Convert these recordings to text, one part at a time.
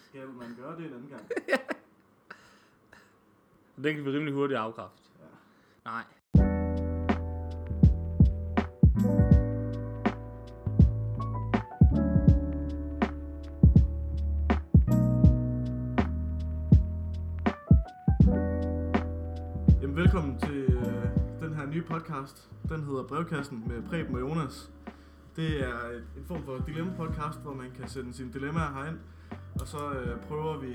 Skal man gøre det en anden gang? Den kan vi rimelig hurtigt afkræfte. Ja. Nej. Jamen, velkommen til den her nye podcast. Den hedder Brevkassen med Preben og Jonas. Det er en form for dilemma-podcast, hvor man kan sende sine dilemmaer herind. Og så prøver vi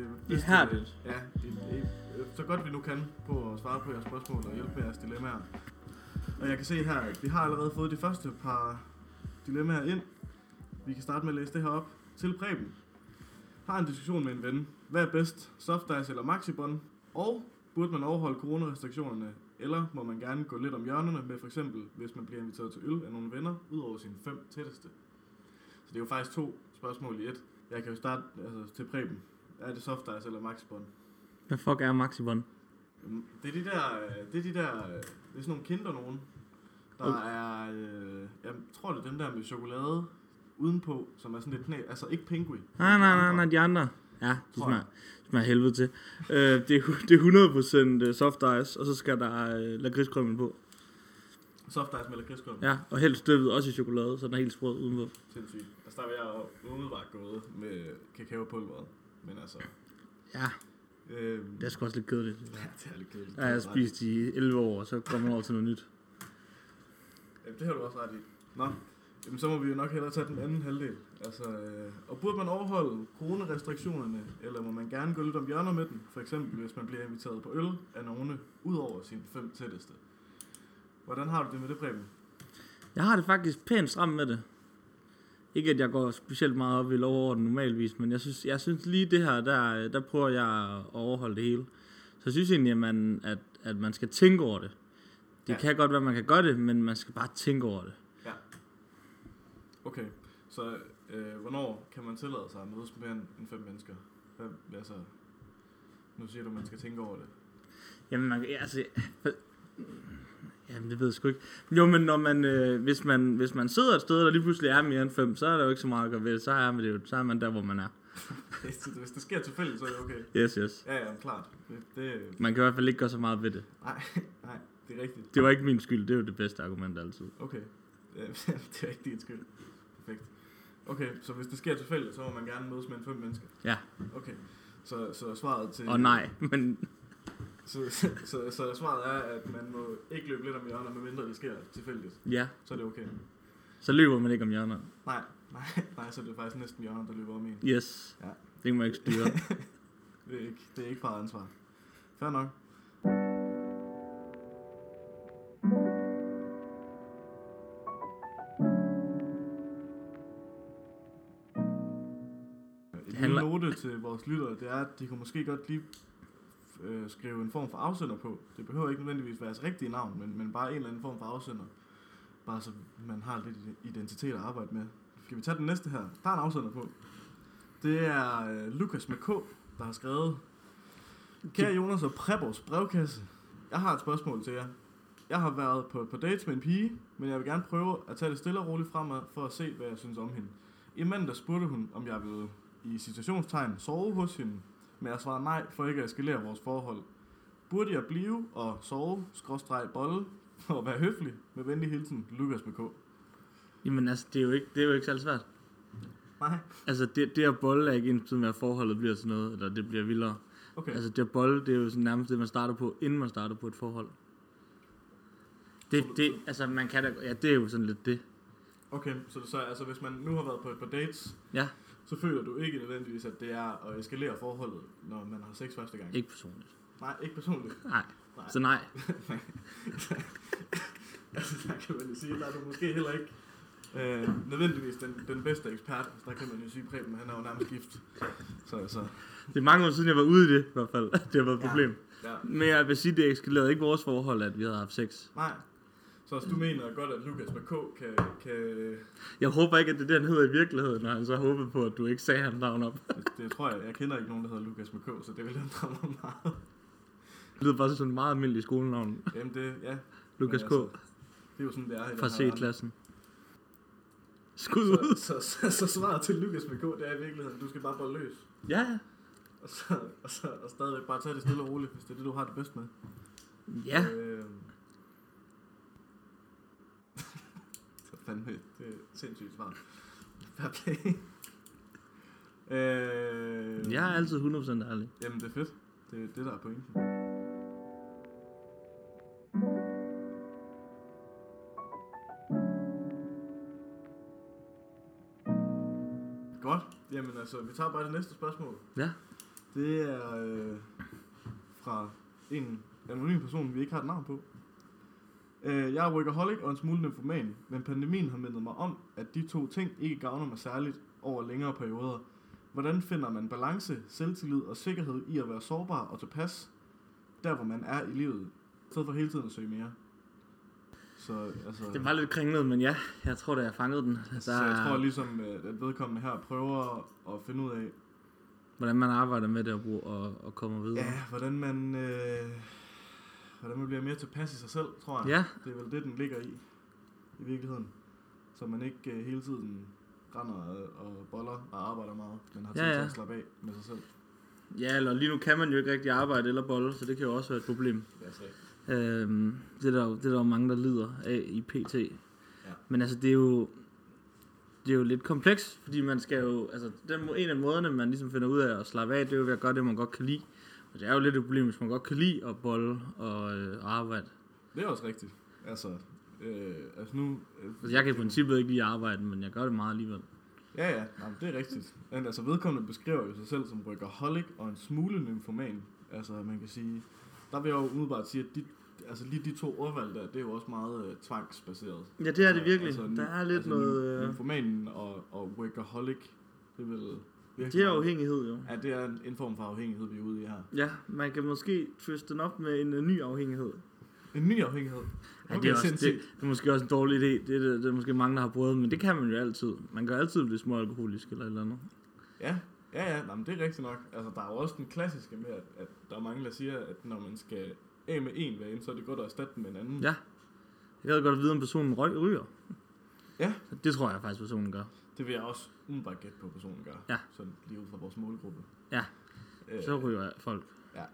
så godt vi nu kan på at svare på jeres spørgsmål og hjælpe med jeres dilemmaer. Og jeg kan se her, at vi har allerede fået de første par dilemmaer ind. Vi kan starte med at læse det her op. Til Preben. Har en diskussion med en ven. Hvad er bedst? Softice eller maxibon? Og burde man overholde coronarestriktionerne? Eller må man gerne gå lidt om hjørnerne med for eksempel, hvis man bliver inviteret til øl af nogle venner, ud over sine 5 tætteste? Så det er jo faktisk 2 spørgsmål i et. Jeg kan jo starte til Preben. Er det softice eller maxibon? Hvad fuck er maxibon? Det er det er sådan nogle kinder nogen. Der er, jeg tror det er den der med chokolade udenpå, som er sådan lidt altså ikke pingui. Nej, de andre. Ja, det smager helvede til. Det er 100% soft ice, og så skal der lakridskrømmel på. Soft ice med lakridskrømmel? Ja, og helt støvet også i chokolade, så den er helt sprød udenpå. Sindssygt. Altså der var jeg umiddelbart gået med kakaopulveret, men altså... Ja, det er sgu også lidt kedeligt. Ja, det er lidt kedeligt. Jeg har spist i 11 år, og så kommer man over til noget nyt. Jamen, det har du også ret i. Nå, jamen, så må vi jo nok hellere tage den anden halvdel. Altså, og burde man overholde coronarestriktionerne, eller må man gerne gå lidt om hjørner med den? For eksempel, hvis man bliver inviteret på øl af nogle ud over sine 5 tætteste. Hvordan har du det med det, Preben? Jeg har det faktisk pænt stramt med det. Ikke at jeg går specielt meget op i lovorden normalvis, men jeg synes lige det her, der prøver jeg at overholde det hele. Så jeg synes egentlig, at man skal tænke over det. Det kan godt være, at man kan gøre det, men man skal bare tænke over det. Ja. Okay, så hvornår kan man tillade sig at mødes med end 5 mennesker? Altså, nu siger du, at man skal tænke over det. Jamen, jamen, det ved jeg sgu ikke. Jo, men når man, hvis man sidder et sted, der lige pludselig er mere end 5, så er der jo ikke så meget at gøre ved det. Så er man der, hvor man er. Hvis det sker tilfældigt, så er det okay. Yes. Ja, klart. Man kan i hvert fald ikke gøre så meget ved det. Nej, det er rigtigt. Det var ikke min skyld, det er jo det bedste argument altid. Okay, det er ikke din skyld. Perfekt. Okay, så hvis det sker tilfældigt, så må man gerne mødes med en 5 mennesker? Ja. Okay, så svaret til... Og nej, men... Så svaret er, at man må ikke løbe lidt om hjørner, medmindre det sker tilfældigt? Ja. Så er det okay? Så løber man ikke om hjørner? Nej, så er det faktisk næsten hjørner, der løber om en. Yes. Ja. Det kan man ikke styre. det er ikke bare ansvar. Fair nok. En note til vores lyttere, det er, at de kunne måske godt lige skrive en form for afsender på. Det behøver ikke nødvendigvis være deres rigtige navn, men bare en eller anden form for afsender. Bare så man har lidt identitet at arbejde med. Skal vi tage den næste her? Der er en afsender på. Det er Lukas med K, der har skrevet: Kære Jonas og Preppers brevkasse. Jeg har et spørgsmål til jer. Jeg har været på dates med en pige, men jeg vil gerne prøve at tage det stille og roligt fremad, for at se, hvad jeg synes om hende. I mandag spurgte hun, om jeg ville i citationstegn sove hos hende, men jeg svarede nej, for ikke at eskalere vores forhold. Burde jeg blive og sove, /bolle, for at være høflig? Med venlig hilsen, Lukas med K. Jamen altså, det er jo ikke særlig svært. Nej. Altså, det at bolle er ikke ensbetydende med, at forholdet bliver sådan noget, eller det bliver vildere. Okay. Altså, det at bolle, det er jo sådan nærmest det, man starter på, inden man starter på et forhold. Altså, man kan da... Ja, det er jo sådan lidt det. Okay, så altså, hvis man nu har været på et par dates... Ja. Så føler du ikke nødvendigvis, at det er at eskalere forholdet, når man har sex første gang? Ikke personligt. Nej, ikke personligt? Nej. Så nej. Altså, der kan man jo sige, der er du måske heller ikke nødvendigvis den bedste ekspert. Der kan man jo sige, Preben, han er jo nærmest gift. Så. Det er mange år siden, jeg var ude i det, i hvert fald. Det har været et problem. Ja. Men jeg vil sige, det eskalerede ikke vores forhold, at vi havde haft sex. Nej. Så du mener godt, at Lukas med K kan... Jeg håber ikke, at det er det, han hedder i virkeligheden, når han så håber på, at du ikke sagde hans navn op. Det tror jeg. Jeg kender ikke nogen, der hedder Lukas med K, så det vil ændre mig meget. Det lyder bare sådan en meget almindelig skolenavn. Jamen det, ja. Lukas K. Altså, det er jo sådan, det er. Fra C-klassen. Skud ud. Så svaret til Lukas med K, det er i virkeligheden, du skal bare bolle løs. Ja. Og stadigvæk bare tage det stille og roligt, hvis det er det, du har det bedst med. Ja. Så fandme, det er et sindssygt svar. Fair play. Jeg er altid 100% ærlig. Jamen, det er fedt. Det er det, der er pointen. Godt. Jamen altså, vi tager bare det næste spørgsmål. Ja. Det er fra en anonym person, vi ikke har et navn på. Jeg er workaholic og en smule nymfoman, men pandemien har mindet mig om, at de to ting ikke gavner mig særligt over længere perioder. Hvordan finder man balance, selvtillid og sikkerhed i at være sårbar og tilpas, der hvor man er i livet, i stedet for hele tiden at søge mere? Så, altså, Det var lidt kringlet, men ja, jeg tror da, jeg fangede den. så jeg tror ligesom, at vedkommende her prøver at finde ud af, hvordan man arbejder med det og kommer videre. ja, hvordan man bliver mere tilpas i sig selv, tror jeg. Ja. Det er vel det, den ligger i virkeligheden. Så man ikke hele tiden render og boller og arbejder meget, men har tid til at slappe af med sig selv. Ja, eller lige nu kan man jo ikke rigtig arbejde eller bolle, så det kan jo også være et problem. Det er der jo mange, der lider af i PT. Ja. Men altså, det er jo lidt komplekst, fordi man skal jo, altså en af måderne, man ligesom finder ud af at slappe af, det er jo ved at gøre det, man godt kan lide. Og det er jo lidt et problem, hvis man godt kan lide at bolle og arbejde. Det er også rigtigt. Altså nu... jeg kan i princippet ikke lide at arbejde, men jeg gør det meget alligevel. Ja, jamen, det er rigtigt. Men altså, vedkommende beskriver jo sig selv som workaholic og en smule nymfoman. Altså, man kan sige... Der vil jeg jo umiddelbart sige, at lige de to ordvalg der, det er jo også meget tvangsbaseret. Ja, det er det virkelig. Altså, der er lidt noget... Nymfomanen og workaholic, det er vel... Det er afhængighed, jo. Ja, det er en form for afhængighed, vi er ude i her. Ja, man kan måske twiste den op med en ny afhængighed. En ny afhængighed? Okay, det er måske også en dårlig idé. Det er måske mange, der har prøvet, men det kan man jo altid. Man kan altid blive småalkoholisk eller et eller andet. Ja. Nej, men det er rigtigt nok. Altså, der er jo også den klassiske med, at der er mange, der siger, at når man skal af med en vane, så er det godt at erstatte den med en anden. Ja. Jeg kan godt vide, om personen ryger. Ja. Det tror jeg faktisk, personen gør. Det vil jeg også umiddelbart gætte på, personen gør. Ja. Sådan lige ud fra vores målgruppe. Ja. Så ryger folk. Ja.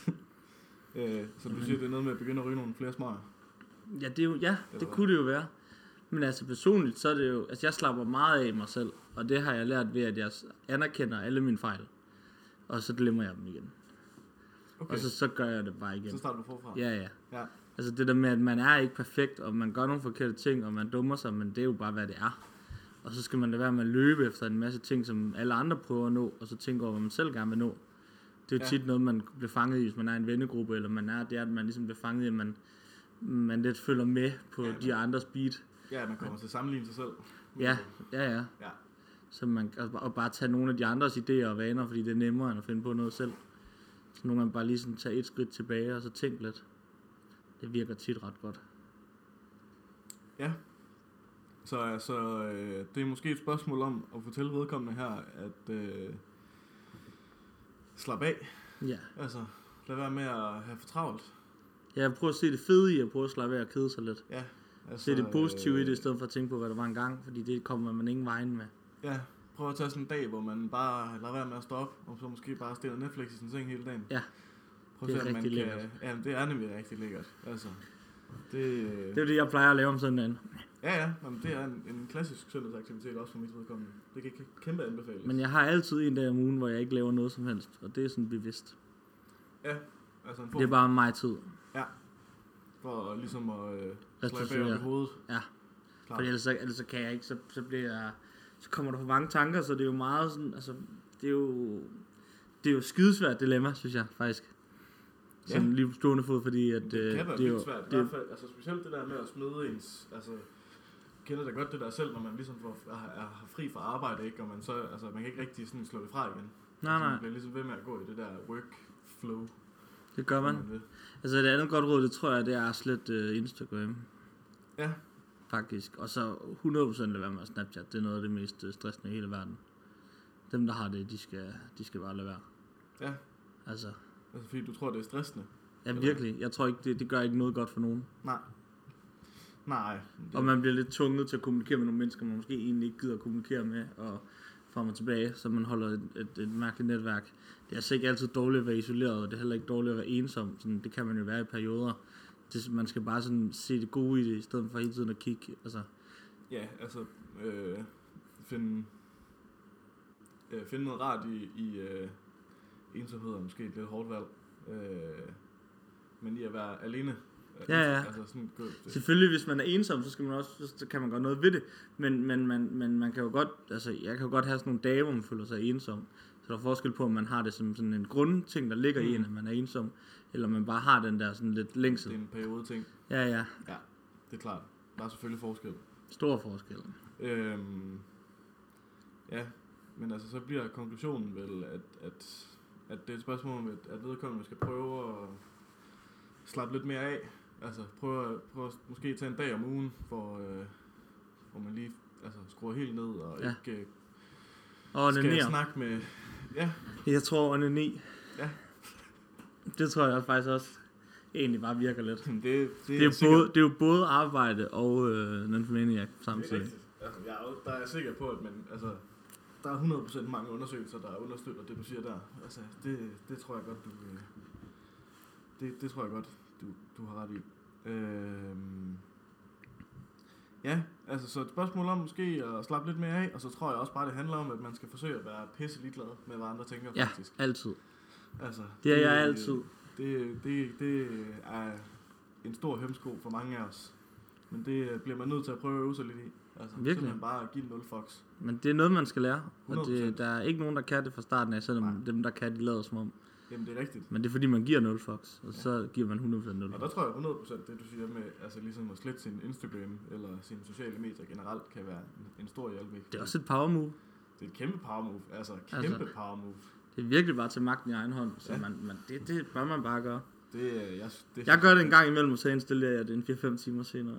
Så du siger, det er noget med at begynde at ryge nogle flere smøger? Ja, det kunne det jo være. Men altså personligt, så er det jo... Altså jeg slapper meget af mig selv, og det har jeg lært ved, at jeg anerkender alle mine fejl. Og så glemmer jeg dem igen. Okay. Og så gør jeg det bare igen. Så starter du forfra? Ja. Altså det der med, at man er ikke perfekt, og man gør nogle forkerte ting, og man dummer sig, men det er jo bare, hvad det er. Og så skal man da være med at løbe efter en masse ting, som alle andre prøver at nå, og så tænke over, hvad man selv gerne vil nå. Det er jo tit noget, man bliver fanget i, hvis man er i en vennegruppe, eller det er, at man ligesom bliver fanget i, at man lidt følger med på de andre speed. Ja, man kommer til at sammenligne sig selv. Ja. Så man kan bare tage nogle af de andres idéer og vaner, fordi det er nemmere, end at finde på noget selv. Så nogle gange bare lige sådan tage et skridt tilbage, og så tænke lidt. Det virker tit ret godt. Ja. Så altså, det er måske et spørgsmål om at fortælle vedkommende her, at slappe af. Ja. Altså, lad være med at have for travlt. Ja, prøv at se det fede i at prøve at slappe af og kede sig lidt. Ja. Altså, se det positive i det, i stedet for at tænke på, hvad der var engang, fordi det kommer man ingen vejen med. Ja, prøv at tage sådan en dag, hvor man bare lader være med at stå op, og så måske bare stille Netflix i sin seng hele dagen. Ja, prøv det er rigtig lækkert. Ja, det er nemlig rigtig lækkert. Altså, det er jo det, jeg plejer at lave om søndagen. Ja, men det er en klassisk søndagsaktivitet også for mit vedkommende. Det kan kæmpe anbefales. Men jeg har altid en dag om ugen, hvor jeg ikke laver noget som helst, og det er sådan bevidst. Ja, altså en form. Det er bare mig tid. Ja, for ligesom at slå bag i hovedet. Ja, for ellers så kan jeg ikke, så bliver jeg, så kommer der for mange tanker, så det er jo meget sådan, altså, det er jo skidesvært dilemma, synes jeg faktisk. Sådan lige på stående fod, fordi at det kan være vildt svært. I hvert fald, altså specielt det der med at smide ens, altså kender da godt det der selv, når man ligesom er fri fra arbejde, ikke, og man så, altså man kan ikke rigtig sådan slå det fra igen. Nej. Man bliver ligesom ved med at gå i det der workflow. Det gør man. Altså det andet godt råd, det tror jeg, det er slet Instagram. Ja. Faktisk. Og så 100% lade være med Snapchat. Det er noget af det mest stressende i hele verden. Dem, der har det, de skal bare lade være. Ja. Altså fordi du tror, det er stressende? Ja, virkelig. Jeg tror ikke, det gør ikke noget godt for nogen. Nej. Nej. Og man bliver lidt tvunget til at kommunikere med nogle mennesker, man måske egentlig ikke gider at kommunikere med, og frem og tilbage, så man holder et mærkeligt netværk. Det er altså ikke altid dårligt at være isoleret, og det er heller ikke dårligt at være ensom. Sådan, det kan man jo være i perioder. Man skal bare sådan se det gode i det, i stedet for hele tiden at kigge. Altså. Ja, altså finde noget rart i ensomhed er måske et lidt hårdt valg. Men i at være alene. Ja. Altså sådan, selvfølgelig, hvis man er ensom, så kan man gøre noget ved det. Men man kan jo godt, altså jeg kan jo godt have sådan nogle dage, hvor man føler sig ensom. Så der er forskel på, om man har det som sådan en grundting, der ligger i en, at man er ensom, eller man bare har den der sådan lidt længsel. Det er en periode ting. Ja. Ja, det er klart. Der er selvfølgelig forskel. Stor forskel. Ja, men altså så bliver konklusionen vel, at det er et spørgsmål om, at vedkommende skal prøve at slappe lidt mere af. Altså prøve at måske tage en dag om ugen, hvor man lige skruer helt ned og ikke skal snakke med... Ja. Jeg tror onani. Ja. Det tror jeg faktisk også egentlig bare virker lidt. Det er jo både arbejde og nymphomaniac samtidig. Altså, der er jeg sikker på, at der er 100% mange undersøgelser, der understøtter det, du siger der. Altså, det tror jeg godt, det tror jeg godt, du har ret i. Ja, altså så et spørgsmål om måske at slappe lidt mere af, og så tror jeg også bare, det handler om, at man skal forsøge at være pisse ligeglad med, hvad andre tænker, faktisk. Ja, altid. Altså, det er jeg altid. Det er en stor hemsko for mange af os. Men det bliver man nødt til at prøve at øve sig lidt i. Altså, simpelthen bare give 0 fucks. Men det er noget, man skal lære. 100%. Og der er ikke nogen, der kan det fra starten af, selvom dem, der kan, de lader som om. Jamen, det er rigtigt. Men det er fordi, man giver 0 fucks, og så giver man 100% 0. Og der tror jeg 100% det, du siger med, altså ligesom at slette sin Instagram eller sine sociale medier generelt, kan være en stor hjælp. Det er også et power move. Det er et kæmpe power move. Kæmpe power move. Det er virkelig bare til magten i egen hånd, så det bør man bare gøre. Jeg gør det en gang imellem, og så installerer jeg det en 4-5 timer senere.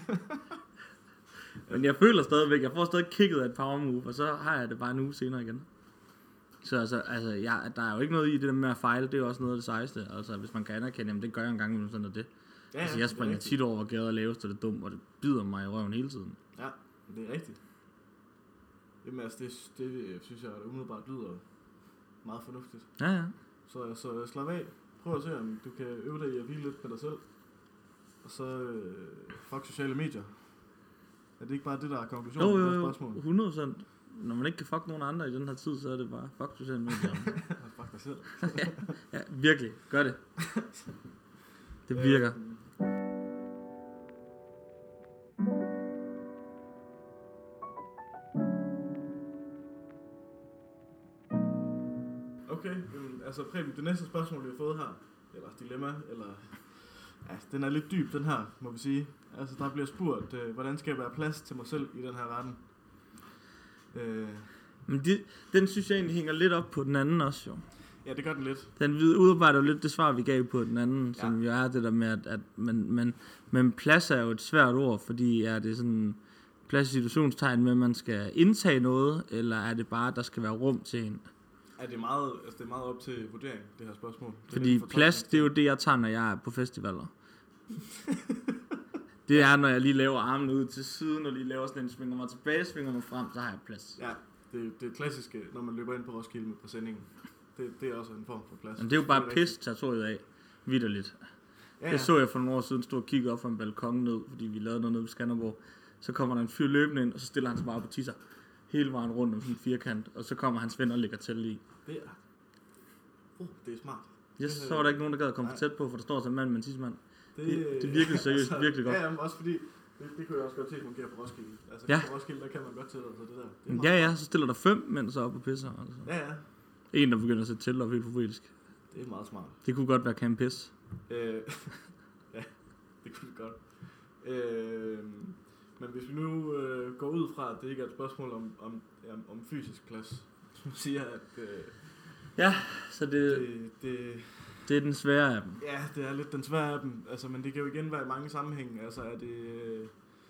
Men jeg føler stadigvæk, jeg får stadig kigget af et power move, og så har jeg det bare en uge senere igen. Så der er jo ikke noget i det der med at fejle, det er jo også noget af det sejeste. Altså hvis man kan anerkende, jamen det gør jeg en gang imellem sådan det. Ja, altså jeg springer tit over, hvor gader lavest, og det er dumt, og det bider mig i røven hele tiden. Ja, det er rigtigt. Jamen altså det synes jeg, at umiddelbart lyder meget fornuftigt. Ja. Så slap af. Prøv at se, om du kan øve dig i at hvile lidt med dig selv. Og så fuck sociale medier. Er det ikke bare det, der er konklusionen på det spørgsmål? 100%. Når man ikke kan fuck nogen andre i den her tid, så er det bare fuck sociale medier. Fuck dig selv. ja, virkelig. Gør det. Det virker. Okay, altså Preben, det næste spørgsmål, vi har fået her, eller dilemma, eller... Ja, den er lidt dyb, den her, må vi sige. Altså, der bliver spurgt, hvordan skal jeg være plads til mig selv i den her verden? Men den synes jeg egentlig hænger lidt op på den anden også, jo. Ja, det gør den lidt. Den udarbejder jo lidt det svar, vi gav på den anden, som jo er det der med, at men plads er jo et svært ord, fordi er det sådan plads i situationstegn med, at man skal indtage noget, eller er det bare, at der skal være rum til en? Ja, det er meget op til vurdering, det her spørgsmål. Fordi plads, det er jo det, jeg tager, når jeg er på festivaler. Det er, når jeg lige laver armene ud til siden, og lige laver sådan en, svinger mig tilbage, svinger mig frem, så har jeg plads. Ja, det klassiske, når man løber ind på Roskilde med præsendingen. Det er også en form for plads. Men det er jo bare pis territoriet af, vitterligt. Ja. Det så jeg for nogle år siden, stod og kiggede op fra en balkon ned, fordi vi lavede noget nede på Skanderborg. Så kommer der en fyr løbende ind, og så stiller han sig bare på tisser. Hele vejen rundt om sådan en firkant, og så kommer hans venner og lægger til i. Det er smart. Yes, så var der ikke nogen, der gad at komme for tæt på, for der står sådan en mand med en tissemand. Det er virkelig seriøst, virkelig godt. Ja, også fordi, det kunne jeg også godt se fungere på Roskilde. Altså på Roskilde, der kan man godt tillade sig det der. Ja, så stiller der 5 mænd så op og pisser. Altså. Ja. En, der begynder at sætte telt op helt forfrisk. Det er meget smart. Det kunne godt være Camp Piss. Ja, det kunne det godt. Men hvis vi nu går ud fra, at det ikke er et spørgsmål om fysisk plads, som siger, at... ja, så det er den svære af dem. Ja, det er lidt den svære af dem. Altså, men det kan jo igen være i mange sammenhænge. Altså, er det...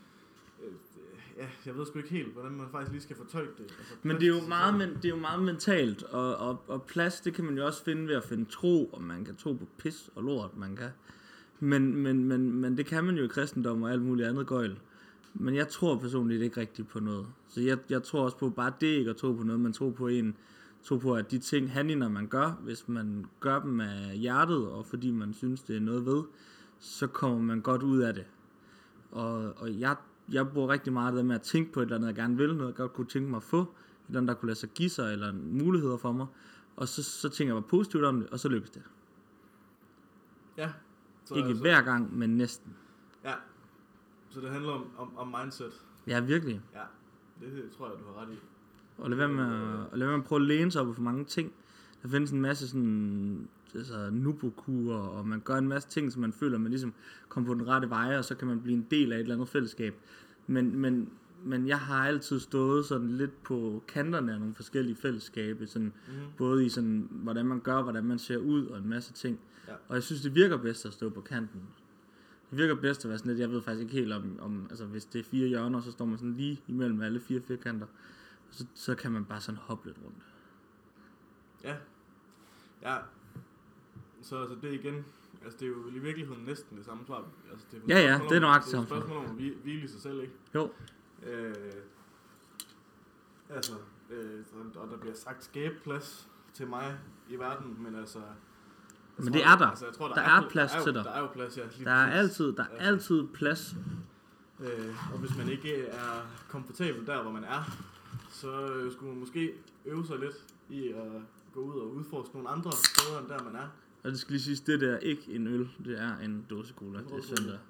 jeg ved sgu ikke helt, hvordan man faktisk lige skal fortolke det. Altså, men det er jo meget mentalt, og plads, det kan man jo også finde ved at finde tro, og man kan tro på pis og lort, man kan Men det kan man jo i kristendom og alt muligt andet gøjl. Men jeg tror personligt ikke rigtigt på noget. Så jeg tror også på bare det ikke at tro på noget, man tror på at de ting, handlinger man gør, hvis man gør dem af hjertet, og fordi man synes, det er noget ved, så kommer man godt ud af det. Og jeg bruger rigtig meget det med at tænke på et eller andet, jeg gerne vil, noget jeg godt kunne tænke mig at få, et eller andet, der kunne lade sig give sig, eller muligheder for mig, og så tænker jeg bare positivt om det, og så lykkes det. Ja. Så ikke hver gang, men næsten. Ja. Så det handler om mindset. Ja, virkelig. Ja, det tror jeg, du har ret i. Og lad være med at prøve at læne sig op for mange ting. Der findes en masse sådan nubokurer, og man gør en masse ting, som man føler, man ligesom kommer på den rette vej, og så kan man blive en del af et eller andet fællesskab. Men jeg har altid stået sådan lidt på kanterne af nogle forskellige fællesskaber, sådan, både i sådan, hvordan man gør, hvordan man ser ud, og en masse ting. Ja. Og jeg synes, det virker bedst at stå på kanten. Det virker bedst at være sådan lidt, jeg ved faktisk ikke helt om altså hvis det er 4 hjørner, så står man sådan lige imellem alle 4 firkanter, og så kan man bare sådan hoppe lidt rundt. Ja. Ja. Så altså det igen, altså det er jo i virkeligheden næsten det samme svar. Altså det er det er nok det samme svar. Det er et spørgsmål om at hvile i sig selv, ikke? Jo. Og der bliver sagt skabeplads til mig i verden, men altså... Men det er der. Altså, jeg tror, der er plads til dig. Der er jo plads, ja. Der er altid plads. Og hvis man ikke er komfortabel der, hvor man er, så skulle man måske øve sig lidt i at gå ud og udforske nogle andre steder, end der man er. Og det skal lige sige, det der er ikke en øl, det er en dåse cola. Det er søndag.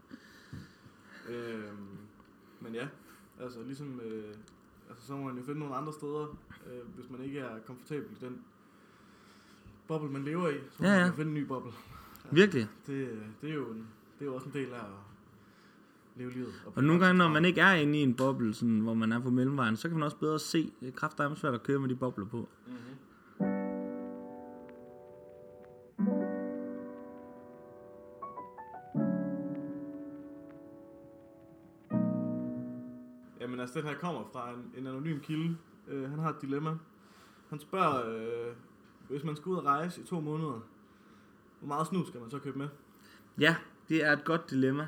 Men ja, altså ligesom... altså så må man jo finde nogle andre steder, hvis man ikke er komfortabel i den boble, man lever i, så må man jo finde en ny boble. Altså, virkelig. Det er jo også en del af at leve livet. Og nogle gange, når man ikke er inde i en boble, sådan, hvor man er på mellemvejen, så kan man også bedre se, det er kraftedeme svært at køre med de bobler på. Mm-hmm. Jamen altså, den her kommer fra en anonym kilde. Han har et dilemma. Han spørger, hvis man skal ud og rejse i 2 måneder, hvor meget snus skal man så købe med? Ja, det er et godt dilemma.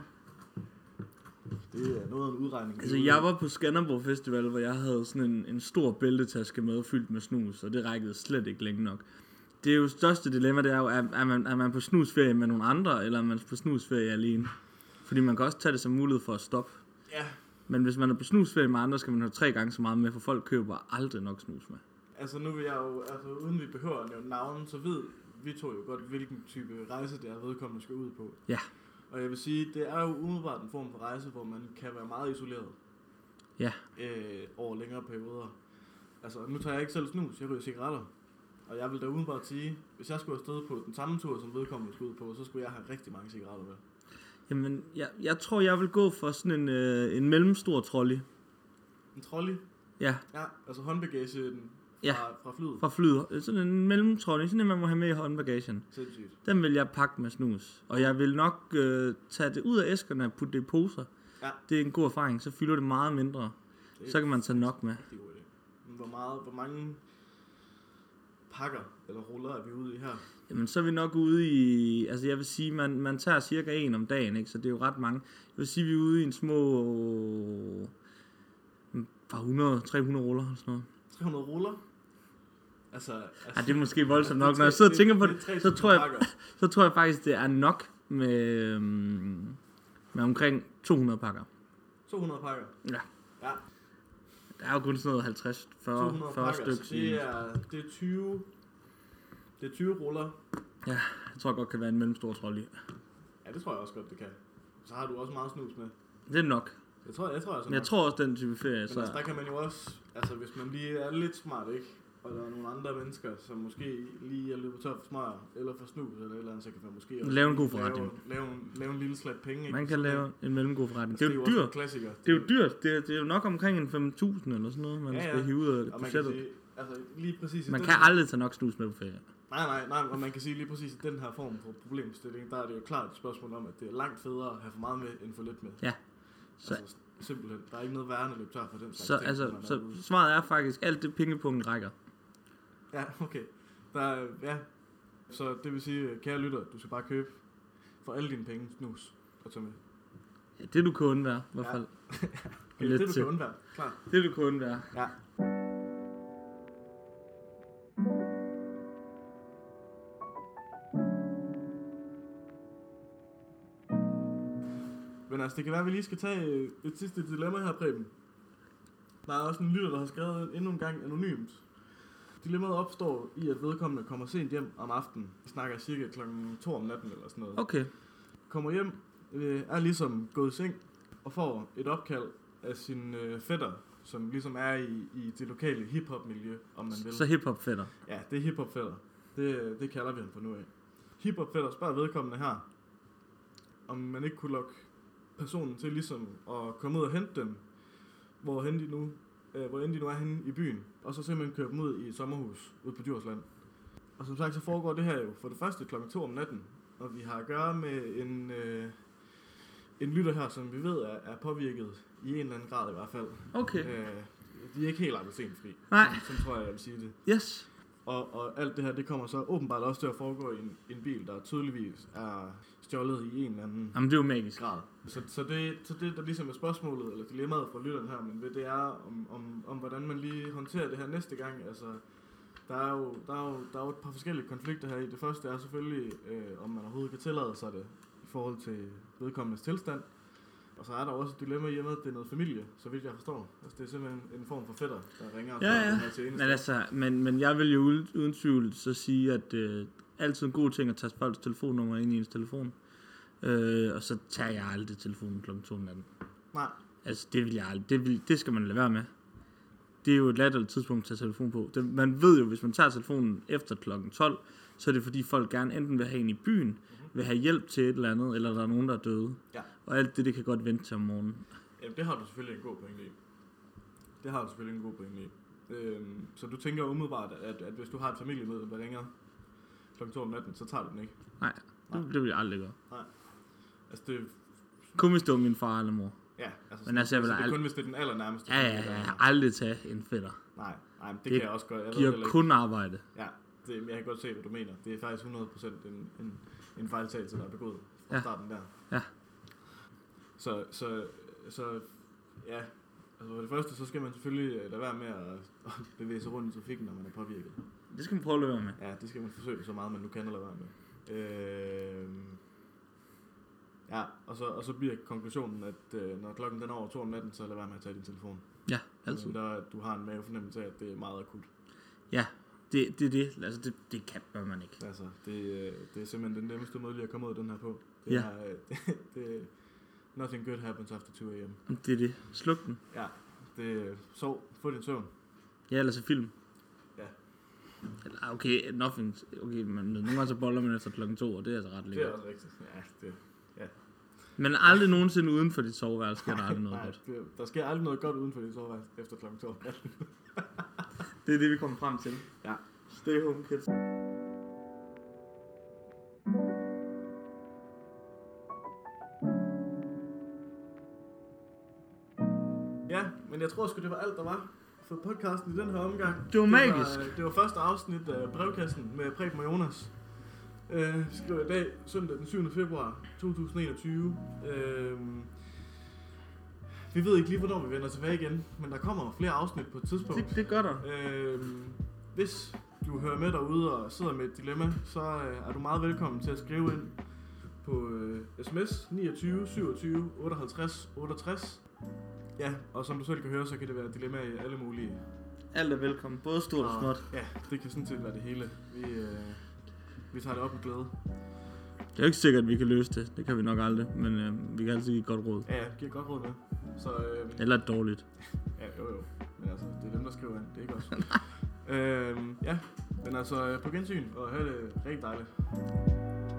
Det er noget af en udregning. Altså, jeg var på Skanderborg Festival, hvor jeg havde sådan en stor bæltetaske med, fyldt med snus, og det rækkede slet ikke længe nok. Det er jo største dilemma, det er jo, er man på snusferie med nogle andre, eller er man på snusferie alene? Fordi man kan også tage det som mulighed for at stoppe. Ja. Men hvis man er på snusferie med andre, skal man have 3 gange så meget med, for folk køber aldrig nok snus med. Altså nu vil jeg jo, altså uden vi behøver at nævne navnen, så ved vi to jo godt, hvilken type rejse det er vedkommende skal ud på. Ja. Og jeg vil sige, det er jo umiddelbart en form for rejse, hvor man kan være meget isoleret. Ja. Over længere perioder. Altså nu tager jeg ikke selv snus, jeg ryger cigaretter. Og jeg vil da umiddelbart sige, hvis jeg skulle afsted på den samme tur, som vedkommende skulle ud på, så skulle jeg have rigtig mange cigaretter med. Jamen, jeg tror, jeg vil gå for sådan en mellemstor trolley. En trolley? Ja. Ja, altså håndbagagen fra flyet. Fra flyet. Sådan en mellemtrolley, sådan en man må have med i håndbagagen. Sindssygt. Den vil jeg pakke med snus. Og jeg vil nok tage det ud af æskerne og putte det i poser. Ja. Det er en god erfaring, så fylder det meget mindre. Så kan man tage nok med. Det er en god idé. Hvor mange pakker eller ruller er vi ude i her? Jamen, så er vi nok ude i... Altså, jeg vil sige, man tager cirka 1 om dagen, ikke? Så det er jo ret mange. Jeg vil sige, vi er ude i en små... Fra 100-300 ruller eller sådan noget. 300 ruller? Altså ja, det er måske voldsomt nok. Når jeg sidder og tænker på det, så tror jeg faktisk, det er nok med omkring 200 pakker. 200 pakker? Ja. Ja. Der er jo kun sådan noget 50-40 stykker. Det er 20... Det er 20 ruller. Ja, jeg tror godt kan være en mellemstor trolley. Ja, det tror jeg også godt, det kan. Så har du også meget snus med. Det er nok. Jeg tror også men jeg tror også den type ferie. Men så altså, der kan man jo også, altså hvis man lige er lidt smart, ikke? Og der er nogle andre mennesker, som måske lige er løbet tør for smøger, eller for snus, eller et eller andet, så kan man måske også lave en god forretning. Lave en lille slat penge, ikke? Man kan lave en mellemgod forretning. Altså, det er jo dyrt. Det er jo dyrt. Det er jo nok omkring en 5.000 eller sådan noget, man skal hive ud af budgettet. Altså lige præcis man kan aldrig tage nok snus med på ferie. Nej, og man kan sige lige præcis, at den her form for problemstilling, der er det jo klart et spørgsmål om, at det er langt federe at have for meget med, end for lidt med. Ja. Så altså, simpelthen, der er ikke noget værre, at løbe tør for den slags ting. Så svaret er faktisk, alt det pengepunkt rækker. Ja, okay. Så det vil sige, kære lytter, du skal bare købe for alle dine penge snus at tage med. Ja, det du kan undvære, i hvert fald. Okay, det du kan undvære, klart. Det du kan undvære. Ja. Men altså, det kan være, at vi lige skal tage et sidste dilemma her, Preben. Der er også en lytter, der har skrevet endnu en gang anonymt. Dilemmaet opstår i, at vedkommende kommer sent hjem om aftenen. Vi snakker cirka klokken 2 om natten eller sådan noget. Okay. Kommer hjem, er ligesom gået i seng og får et opkald af sin fætter, som ligesom er i det lokale hiphop-miljø, om man vil. Så hiphop-fætter? Ja, det er hiphop-fætter. Det kalder vi ham for nu af. Hiphop-fætter spørger vedkommende her, om man ikke kunne lokke personen til ligesom at komme ud og hente dem, hvor end de nu er henne i byen, og så simpelthen køre dem ud i et sommerhus ude på Djursland. Og som sagt, så foregår det her jo for det første klokken 2 om natten, og vi har at gøre med en lytter her, som vi ved er påvirket i en eller anden grad i hvert fald. Okay. De er ikke helt appelsinfri. Nej. Sådan tror jeg vil sige det. Yes. Og alt det her, det kommer så åbenbart også til at foregå i en bil, der tydeligvis er stjålet i en eller anden Jamen, det er jo magisk. grad. Så det, der ligesom er spørgsmålet, eller dilemmaet fra lytteren her, men det er om hvordan man lige håndterer det her næste gang. Altså, der er jo et par forskellige konflikter her i. Det første er selvfølgelig, om man overhovedet kan tillade sig det i forhold til vedkommendes tilstand. Og så er der også et dilemma i, at det er noget familie, så vidt jeg forstår. Altså, det er simpelthen en form for fætter, der ringer og ja. til Men altså, men jeg vil jo uden tvivl så sige, at altid en god ting at tage folks telefonnummer ind i ens telefon. Og så tager jeg aldrig telefonen kl. 2 om natten. Nej. Altså, det vil jeg aldrig. Det skal man lade være med. Det er jo et latterligt tidspunkt at tage telefon på. Man ved jo, hvis man tager telefonen efter kl. 12, så er det fordi folk gerne enten vil have en i byen, vil have hjælp til et eller andet, eller der er nogen, der er døde. Ja. Og alt det kan godt vente til om morgenen. Jamen, det har du selvfølgelig en god pointe i. Så du tænker umiddelbart, at hvis du har et familiemedlem, der ringer kl. 2 om natten, så tager du den ikke? Nej, det vil jeg aldrig gøre. Nej. Altså det... Kun hvis det var min far eller mor. Ja, altså, men altså, det er kun hvis det er den allernærmeste. Ja, jeg har aldrig tage en fætter. Nej, men det kan jeg også godt. Jeg giver kun arbejde. Ja, jeg kan godt se, hvad du mener. Det er faktisk 100% en fejltagelse, der er begået fra starten der. Ja. Så ja, altså for det første, så skal man selvfølgelig lade være med at bevæge sig rundt i trafikken, når man er påvirket. Det skal man prøve at lade være med. Ja, det skal man forsøge så meget, man nu kan at lade være med. Ja, og så bliver konklusionen, at når klokken den er over 2 om natten, så lad være med at tage din telefon. Ja, altid. Du har en mavefornemmelse af, at det er meget akut. Ja, det er det. Altså, det kan man ikke. Altså, det er simpelthen den nemmeste måde lige at komme ud af den her på. Det nothing good happens after 2 a.m. Det er det. Sluk den. Ja, sov. Få din søvn. Ja, eller så film. Ja. Eller, okay, nothing. Okay, men nogle gange så boller man efter klokken 2, og det er altså ret lækkert. Det er også rigtigt. Ja. Men aldrig nogensinde uden for dit soveværelse sker der aldrig noget godt. Der sker aldrig noget godt uden for dit soveværelse efter klokken 2 om natten. Det er det, vi kommer frem til. Ja. Stay home, kids. Ja, men jeg tror sgu, det var alt, der var for podcasten i den her omgang. Det var magisk. Det var første afsnit af Brevkassen med Preben og Jonas. Vi skriver i dag, søndag den 7. februar 2021. Vi ved ikke lige, hvornår vi vender tilbage igen, men der kommer flere afsnit på et tidspunkt. Det gør der. Hvis du hører med derude og sidder med et dilemma, så er du meget velkommen til at skrive ind på sms 29 27 58 68. Ja, og som du selv kan høre, så kan det være dilemma i alle mulige. Alt er velkommen, både stort og småt. Ja, det kan sådan set være det hele. Vi tager det op med glæde. Det er jo ikke sikkert, at vi kan løse det. Det kan vi nok aldrig, men vi kan altid give et godt råd. Ja, giver et godt råd med. Så, eller et dårligt. Ja, jo. Men altså, det er dem, der skriver ind. Det er ikke os. Ja, men altså på gensyn, og have det rigtig dejligt.